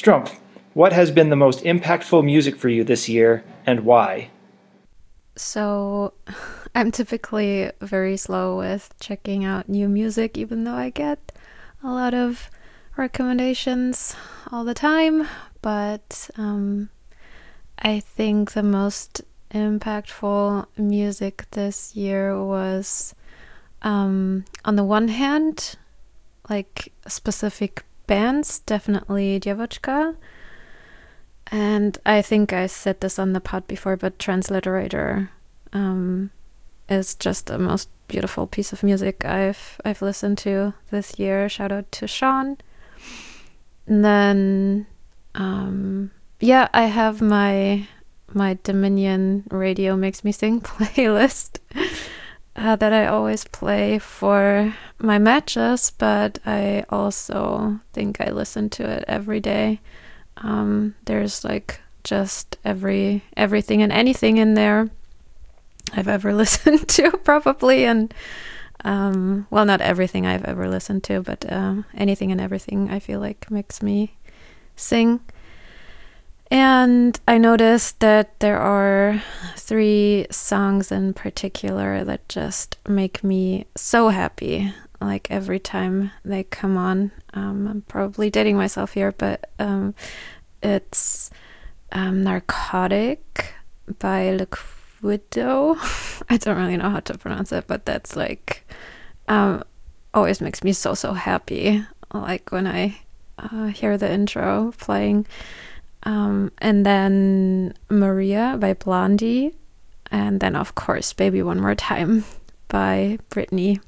Strumpf, what has been the most impactful music for you this year, and why? So, I'm typically very slow with checking out new music, even though I get a lot of recommendations all the time. But I think the most impactful music this year was, on the one hand, like specific bands, definitely Djevochka. And I think I said this on the pod before, but Transliterator is just the most beautiful piece of music I've listened to this year. Shout out to Sean. And then I have my Dominion Radio Makes Me Sing playlist that I always play for my matches, but I also think I listen to it every day. There's like just everything and anything in there I've ever listened to, probably, and well, not everything I've ever listened to, but anything and everything I feel like makes me sing. And I noticed that there are 3 songs in particular that just make me so happy, like every time they come on. I'm probably dating myself here, but it's Narcotic by Liquido. I don't really know how to pronounce it, but that's like always makes me so happy, like when I hear the intro playing. And then Maria by Blondie, and then of course Baby One More Time by Britney.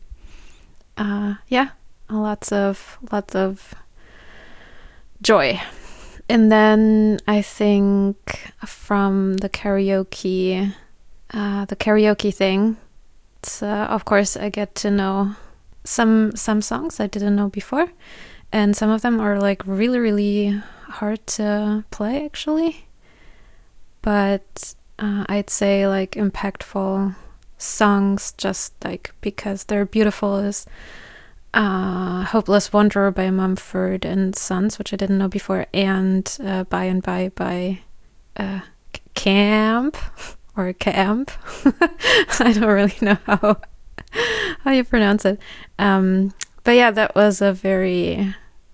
Lots of joy. And then I think from the karaoke thing, it's, of course I get to know some songs I didn't know before, and some of them are like really hard to play actually. But I'd say like impactful songs, just like because they're beautiful, is Hopeless Wanderer by Mumford and Sons, which I didn't know before, and By and by Camp or Camp. I don't really know how you pronounce it. But yeah, that was a very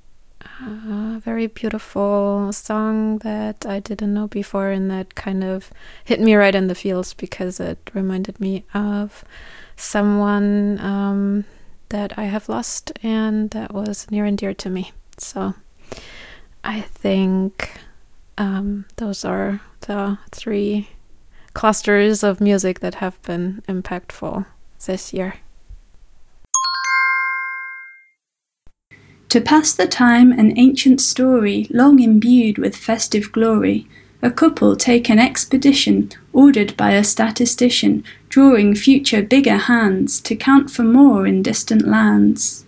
beautiful song that I didn't know before, and that kind of hit me right in the feels because it reminded me of someone that I have lost, and that was near and dear to me. So I think those are the 3 clusters of music that have been impactful this year. To pass the time, an ancient story, long imbued with festive glory, a couple take an expedition, ordered by a statistician, drawing future bigger hands, to count for more in distant lands.